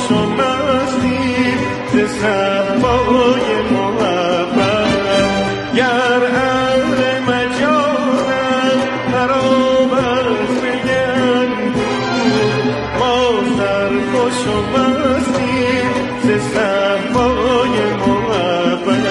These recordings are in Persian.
خوش و مستی ز صحبای محبت گر اهل مجالم خراب از بگن با سر خوش و مستی ز صحبای محبت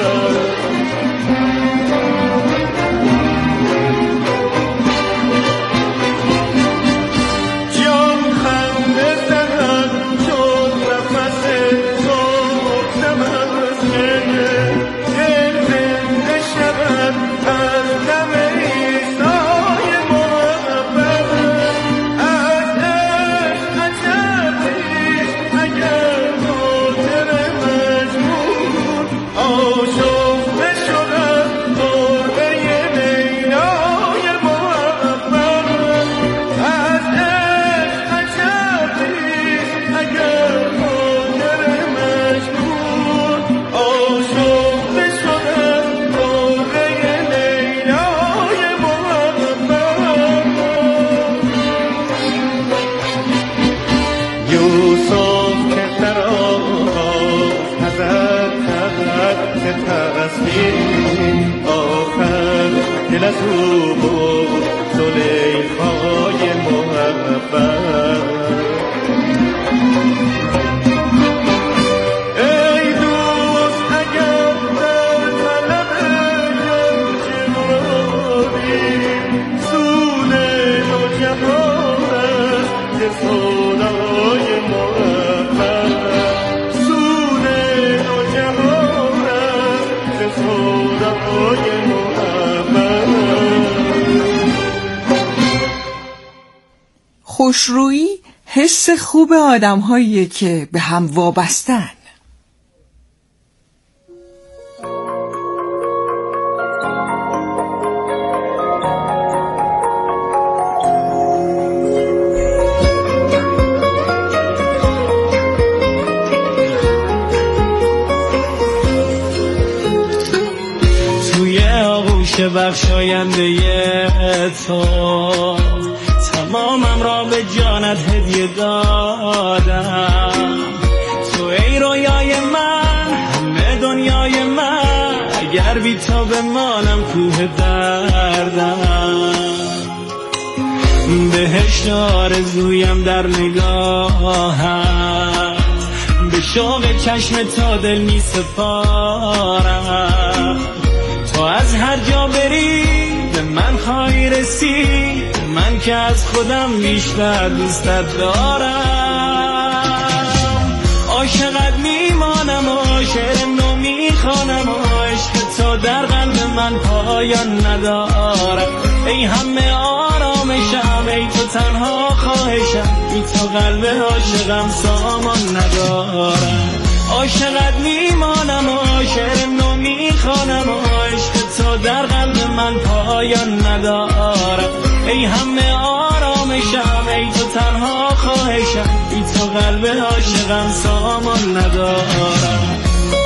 دل از او بود زلیخای محبت ای دوست اگر در طلب گنج مرادی سود نوجهان است ز سودای محبت سود نوجهان است ز سودای محبت خوشرویی حس خوب آدم‌هاییه که به هم وابستن. توی آغوش بخشاینده تو تمامم را به جانت هدیه دادم تو ای رویای من همه دنیای من اگر بی تو بمانم کوه دردم بهشت آرزویم در نگاهم به شوق چشم تا دل می سپارم تو از هر جا بری به من خواهی رسید من که از خودم بیشتر دوستت دارم عاشقت میمانم و شعر نو میخوانم و عشق تو در قلب من پایان ندارم ای همه آرامشم ای تو تنها خواهشم ای تو قلب عاشقم سامان ندارم عاشقت میمانم و شعر نو میخوانم و عشق تو در قلب من پایان ندارم ای همه آرامشم ای تو تنها خواهشم ای تو قلب عاشقم سامان ندارم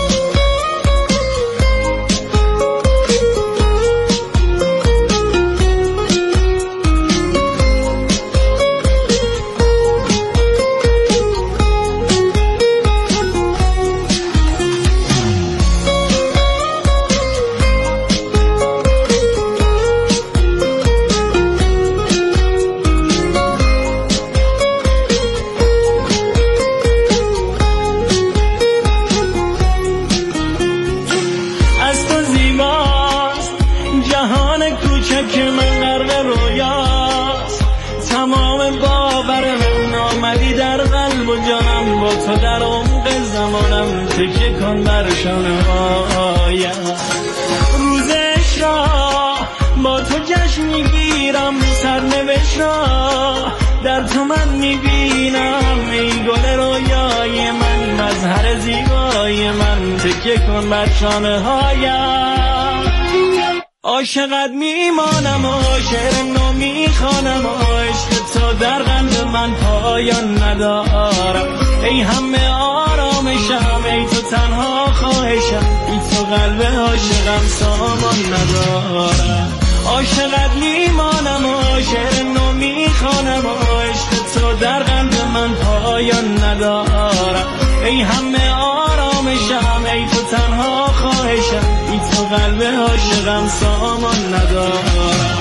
که من غرق رویاست تمام باور من آمدی در قلب و جانم با تو در عمق زمانم تکیه کن بر شانه هایم روز عشق با تو جشن میگیرم سرنوشت را در تو من میبینم ای گل رویای من مظهر زیبای من تکیه کن بر شانه هایم عاشقت میمانم و شعر نو میخوانم و عشق تو در قلب من پایان ندارم ای همه آرامشم ای تو تنها خواهشم ای تو قلب عاشقم سامان ندارم عاشقت میمانم و شعر نو میخوانم و عشق تو در قلب من پایان پایان ندارم. ای همه آرامشم، ای تو تنها خواهشم، ای تو قلب عاشقم سامان ندارم.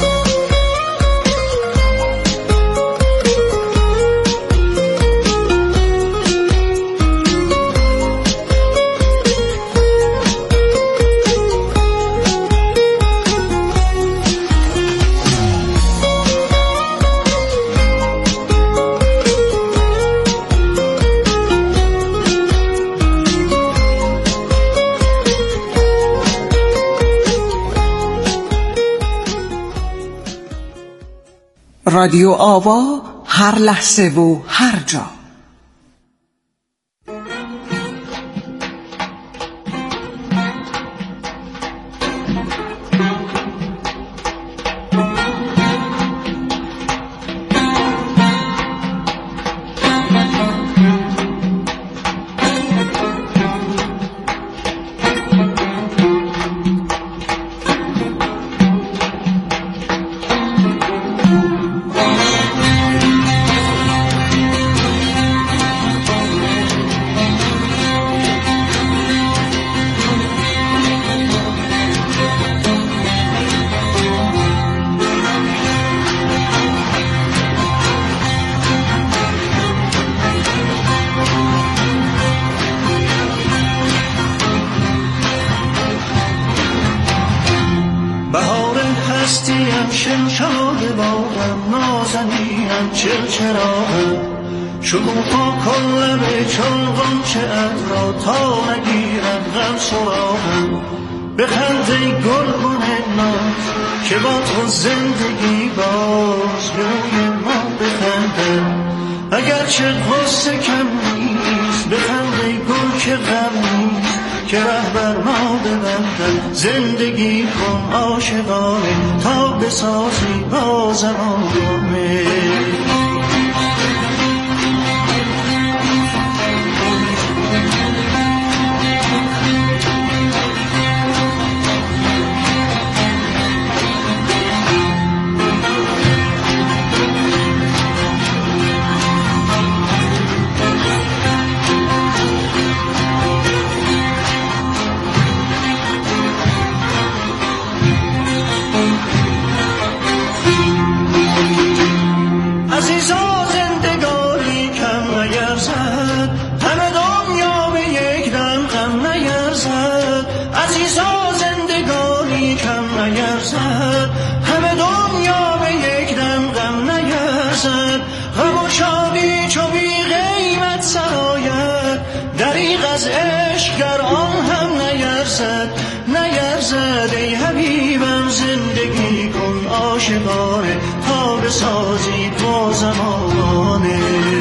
رادیو آوا، هر لحظه و هر جا. شمشاد باغم نازنینم چلچراغم شکوفا کن لب چون غنچه را تا نگیرم غم سراغم بخند ای گلگون ناز که با تو زندگی باز به روی ما بخندم اگرچه غصه کم نیست بخند ای گل که غم نیست که رهبر ما ببندم زندگی کن عاشقانه تا بسازی با زمانه نیرزد ای حبیبم زندگی کن عاشقانه تا بسازی با زمانه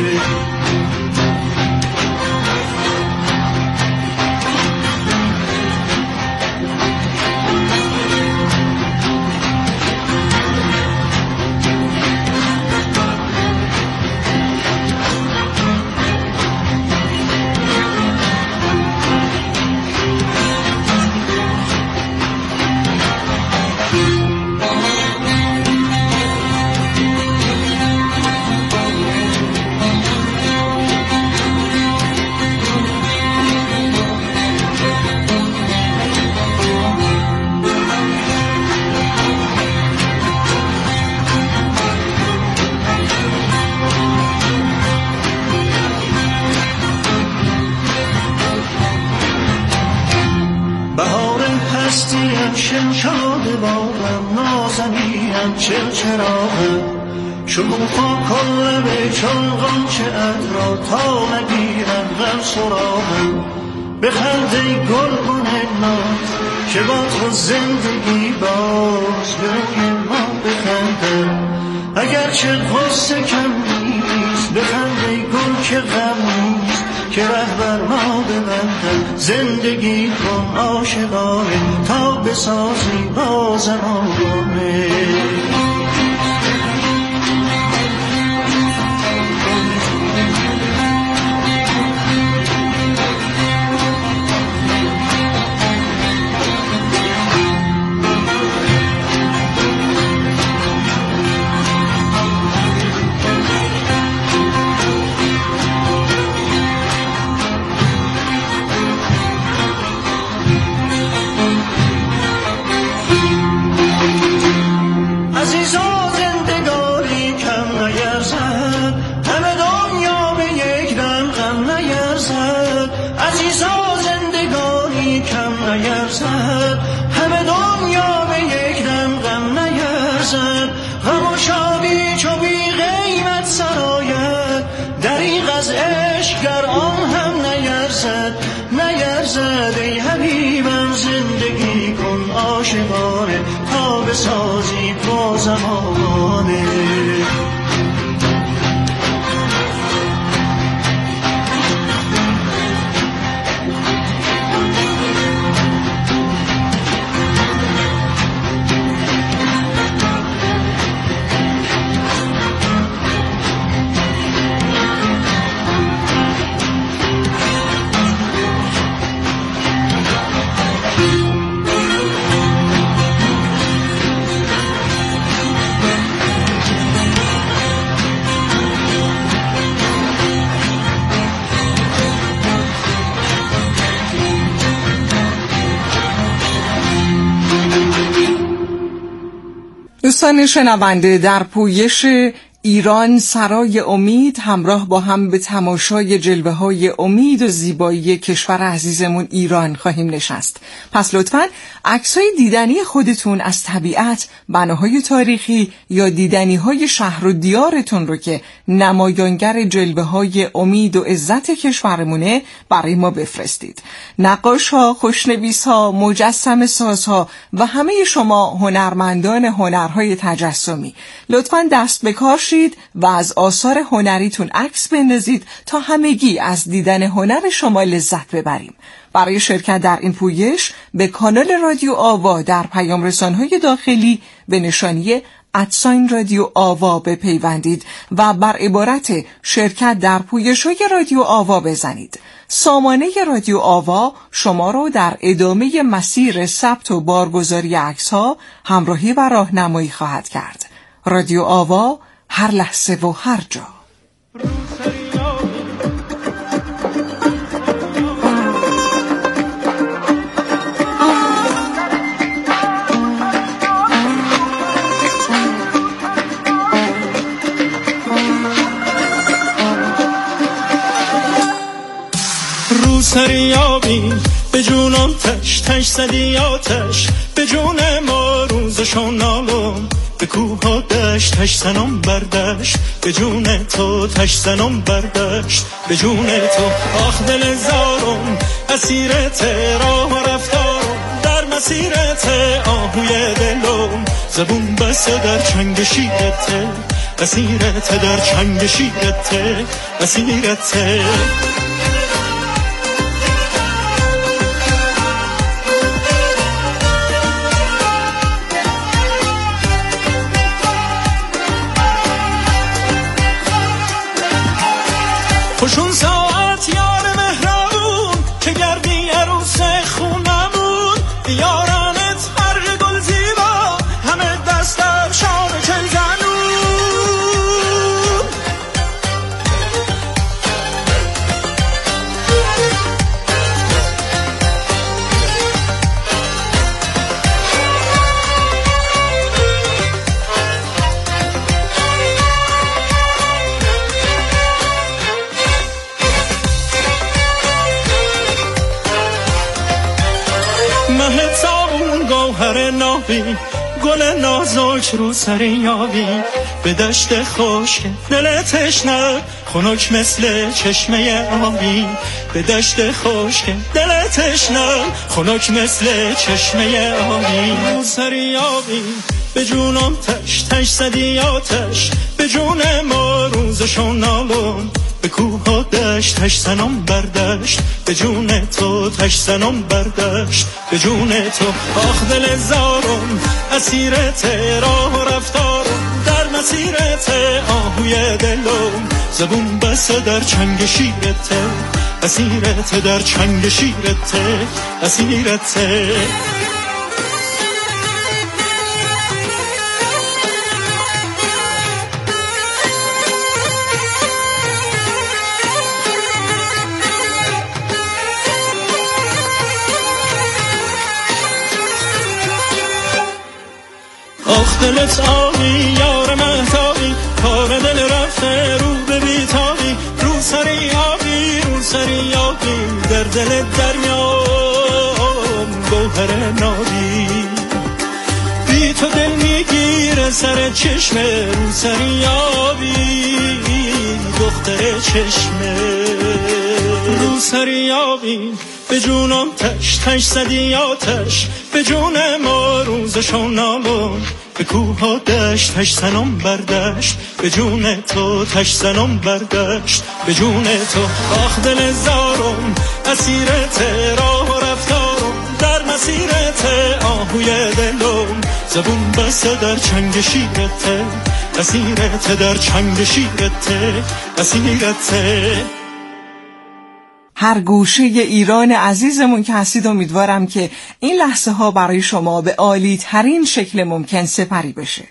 شمشاد باغم نازنینم چلچراغم شکوفا کن لب چون غنچه را تا نگیرم غم سراغم بخند ای گلگون ناز که با تو زندگی باز به روی ما بخندم اگرچه غصه کم نیست بخند ای گل که غم نیست که رهبر ما ببندم زندگی کن عاشقانه تا بسازی با زمانه دوستان شنونده، در پویش ایران سرای امید همراه با هم به تماشای جلوه های امید و زیبایی کشور عزیزمون ایران خواهیم نشست. پس لطفاً عکسای دیدنی خودتون از طبیعت، بناهای تاریخی یا دیدنی های شهر و دیارتون رو که نمایانگر جلوه های امید و عزت کشورمونه برای ما بفرستید. نقاش ها، خوشنویس ها، مجسمه ساز ها و همه شما هنرمندان هنرهای تجسمی، لطفاً دست به کار و از آثار هنریتون عکس بندازید تا همگی از دیدن هنر شما لذت ببریم. برای شرکت در این پویش به کانال رادیو آوا در پیام رسان‌های داخلی به نشانی @رادیو آوا بپیوندید و بر عبارت شرکت در پویش‌های رادیو آوا بزنید. سامانه رادیو آوا شما رو در ادامه مسیر ثبت و بارگذاری عکس‌ها همراهی و راهنمایی خواهد کرد. رادیو آوا، هر لحظه و هر جا. رو سریابی به جونم تش تش زدی آتش، به جون ما روزشون نالم، به کوه ها دشت تش زنم بردشت، به جون تو تش زنم بردشت، به جون تو آخ دل زارم، اسیرت راه و رفتارم، در مسیرت آهوی دلم، زبون بسته در چنگ شیرت، اسیرت در چنگ شیرت، اسیرت. خوشون ساعت یار مهربون که گردی عروس خونمون، یارانت هر گل زیبا همه دستم شام چل زنون. گوهر نابی گل نازک رو سر یابی، به دشت خشک دل تشنه خنک مثل چشمه آبی، به دشت خشک دل تشنه خنک مثل چشمه آبی. رو سر یابی به جونم تش تش زدی آتش، به جون ما روزشون نالم، به کوه ها دشت تش زنم بردشت، به جون تو تش زنم بردشت، به جون تو آخ دل زارم، اسیرت راه و رفتارم، در مسیرت آهوی دلم، زبون بسته در چنگ شیرت، اسیرت در چنگ شیرت، اسیرت. آخ دلت آبی یار مهتابی، کار دل رفته رو به بیتابی، رو سری آبی رو سری آبی، در دل دریام گوهر نابی، بی تو دل میگیره سر چشمه، رو سری آبی دختر چشمه، رو سری آبی به جونم تش تش زدی آتش، به جون ما روزشون نالم، به کوه ها دشت تش زنم بردشت، به جون تو تش زنم بردشت، به جون تو آخ دل زارم، اسیرت راه و رفتارم، در مسیرت آهوی دلم، زبون بسته در چنگ شیرت، اسیرت در چنگ شیرت، اسیرت. هر گوشه ایران عزیزمون که هستید، امیدوارم که این لحظه ها برای شما به عالی ترین شکل ممکن سپری بشه.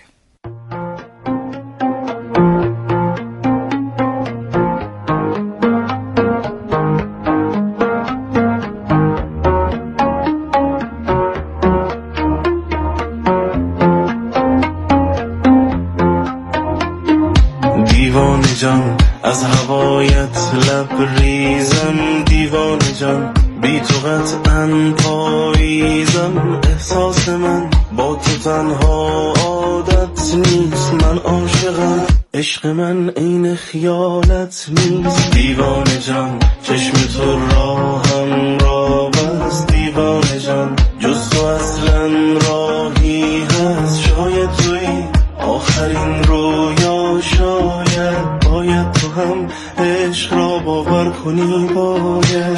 هوایت لبریزم دیوانه جان، بی تو قطعاً پاییزم. احساس من با تو تنها عادت نیست، من عاشقم، عشق من عین خیالت نیست. دیوانه جان چشم تو راهم را بس، دیوانه جان جز تو اصلا راهی هست. شاید توی آخرین رویا، شاید باید تو هم عشق را باور کنی. باید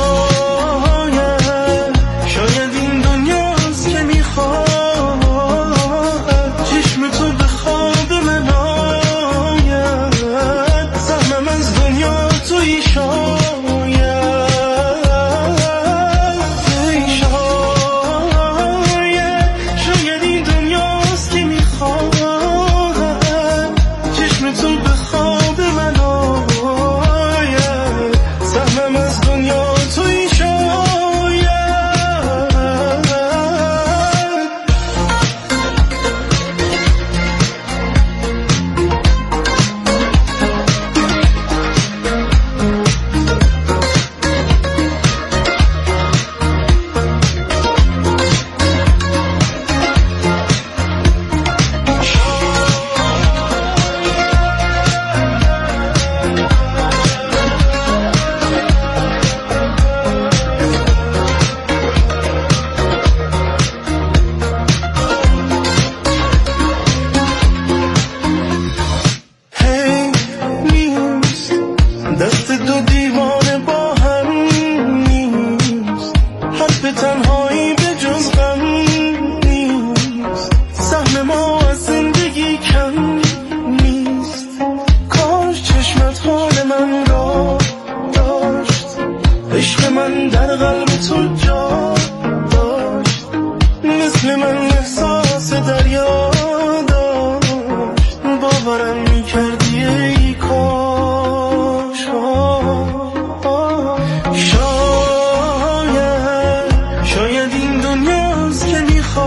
شاید این دنیاست که میخواد چشم تو به خواب من آید. سهمم از دنیا توی شاید این دنیاست که میخواد چشم تو به خواب من آید. سهمم از دنیا توی شاید. دست دو دیوانه با هم نیست، حرف تنهایی به جز غم نیست. سهم ما از زندگی کم نیست، کاش چشمت حال من را داشت. عشق من در قلب تو جا داشت، مثل من احساس دریا داشت. باورم میکردی ای کاش. شاید این دنیاست که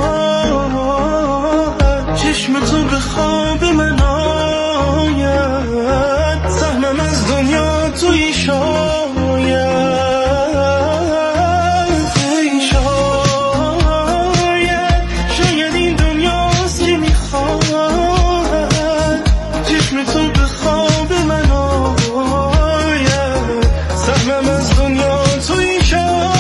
میخواد چشم تو به خواب من آید. سهمم از دنیا توی شاید این دنیاست که میخواد چشم تو به خواب من آید. سهمم از دنیا توی شاید.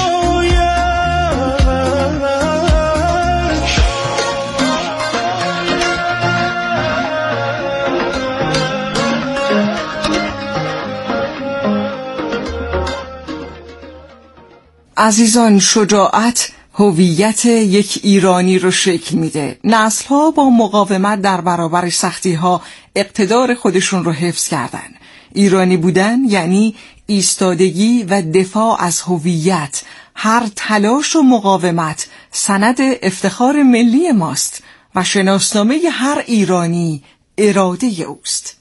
عزیزان، شجاعت هویت یک ایرانی رو شکل میده. نسل‌ها با مقاومت در برابر سختی‌ها اقتدار خودشون رو حفظ کردن. ایرانی بودن یعنی ایستادگی و دفاع از هویت. هر تلاش و مقاومت سند افتخار ملی ماست و شناسنامه هر ایرانی اراده اوست.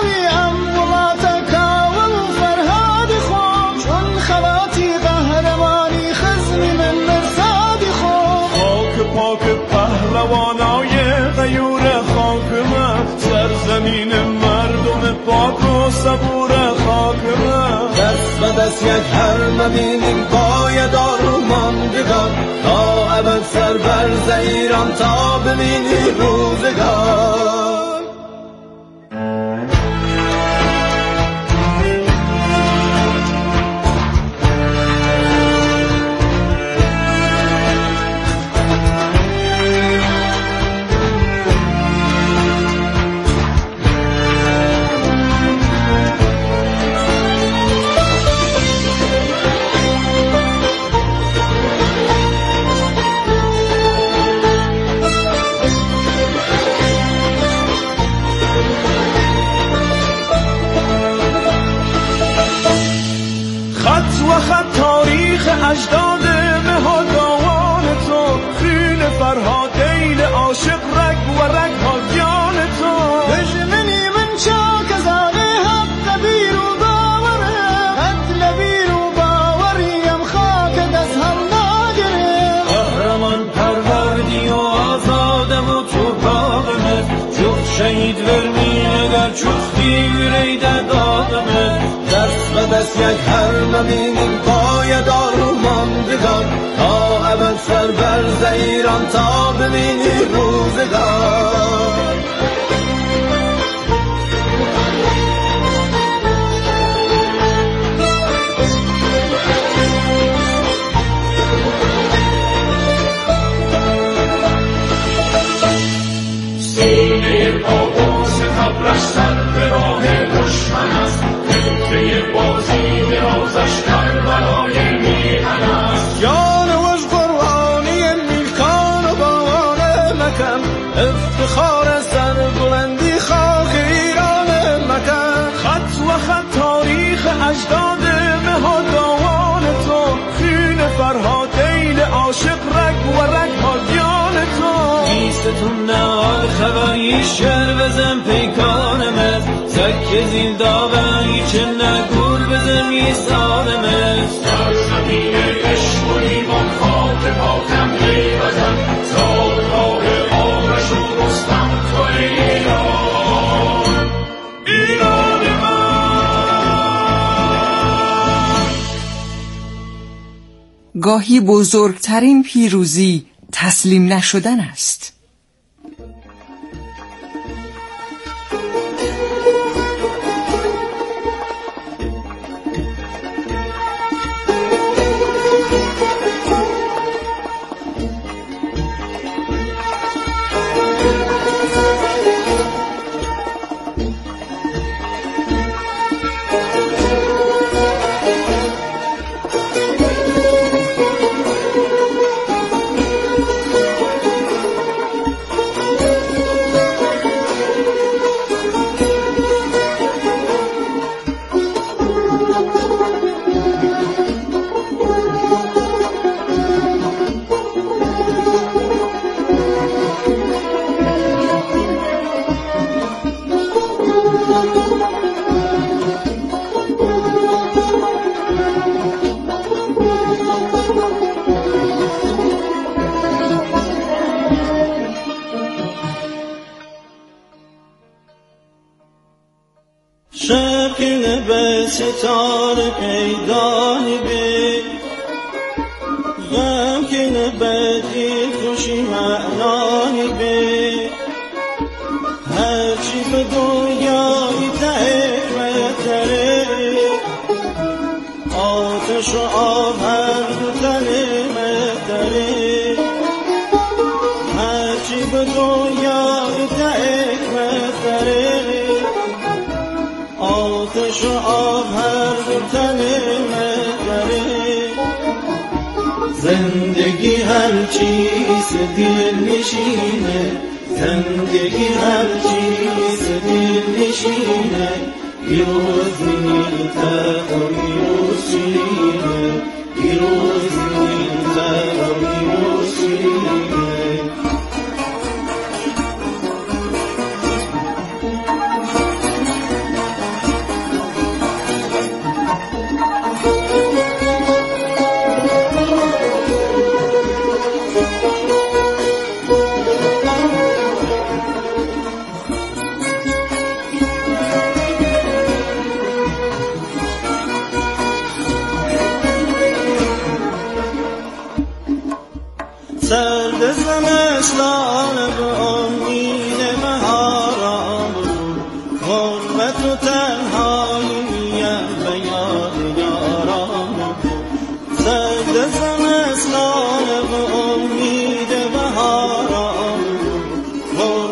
قهرمان غیور خاکمه، سرزمین مردم پاک و صبور خاکمه. دست به دست یک هر مبینیم پایدار و ماندگار، تا ابد سر بر ایران تا ببینی روزگار. خط تاریخ اجداد مهادوان تو، خون فرهاد دیل عاشق رگ و رگ ها جان تو. دشمنی من چاک زاده حق بیر و باوره، قتل بیر و باوریم خاک دست هم ناگره. قهرمان پروردی و آزاده و تو باغمت، چوخ شهید ورمی اگر چوختی وریده دادمت. دست به دست یک هر مبینیم پایدار و ماندگار، تا ابد سر بر ایران تا ببینی روزگار. سینه پاوز تبرش سر به راه دشمن است، خطه بازی درازش کربلای میهن است. جان وز قربانی میلکان و بان مکن، افتخار سر بلندی خاک ایران مکن. خط و خط تاریخ اجداد مهادوان تو، خون فرهاد دیل عاشق رگ و رگ ها جان تو. ایستون نهاد خبری شعر بزن پیکانمت، زک زیل داوری چه نگور بزن میسانمت. سرزمین عشق و ایمان خاک پاکم ای وطن، زادگاه آرش و رستم تو ایران، ایران من. گاهی بزرگترین پیروزی تسلیم نشدن است. شبکن به ستاره پیدانی بی، غمکن به دید خوشی معنانی بی. هرچی به دنیای ته بهتره، آتش و آب هر دو تنه مهتره. هرچی به دنیای ته بهتره، آتش و آب هر دو تنه مهتره. زندگی هر چیز دل نشینه، زندگی هر چیز دل نشینه. پیروز نیلتر و پیروز شیرینه، پیروز نیلتر و پیروز شیرینه.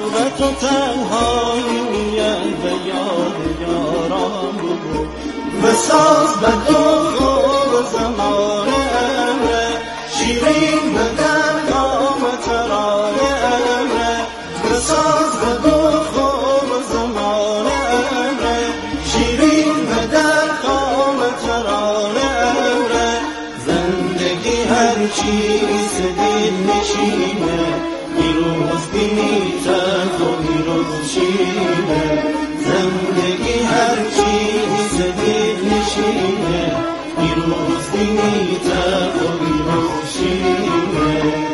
غربت و تنهایی میاد و یاد یاران بود بساز بد و خوب زمانه امره شیرین بدن قام ترانه امره بساز بد و خوب زمانه امره شیرین بدن قام ترانه امره زندگی هرچی سدید نشینه بیروز بینی تلخ و بیروز شیرینه زندگی هرچی سدید نشینه بیروز بینی تلخ و بیروز شیرینه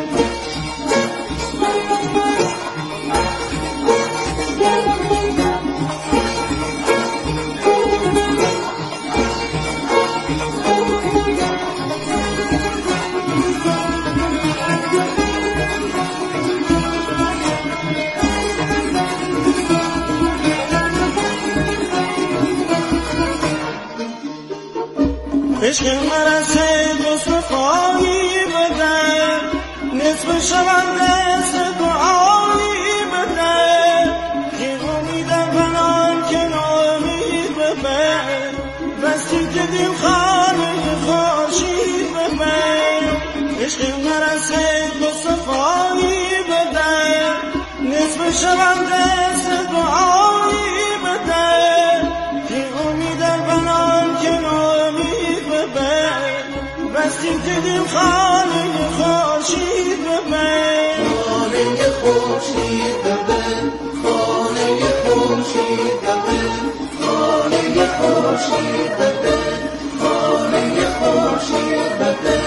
عشق مرسه دوست فایی بده نصف شبم دست دعایی بده که امیدم بنان که نامید ببه بستی که دیم خانه خوشید ببه عشق مرسه دوست فایی بده نصف شبم دست دعایی بده که امیدم بنان که نامید ببه بستیم که دیم خانه خوشید ببه خانه خوشید ببه خانه خوشید ببه خانه خوشید ببه خانه خوشید ببه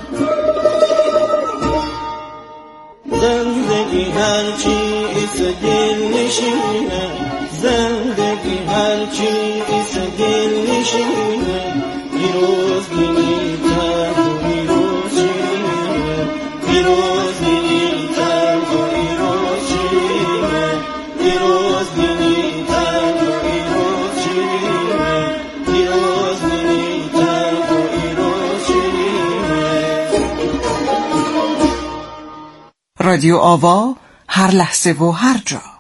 زندگی هرچی ایست دل نشینه زندگی هرچی ایست دل نشینه بیروز بینی تلخ و بیروز شیرینه بیروز بینی تلخ و بیروز شیرینه بیروز بینی تلخ و بیروز شیرینه بیروز بینی تلخ و بیروز شیرینه. رادیو آوا، هر لحظه و هر جا.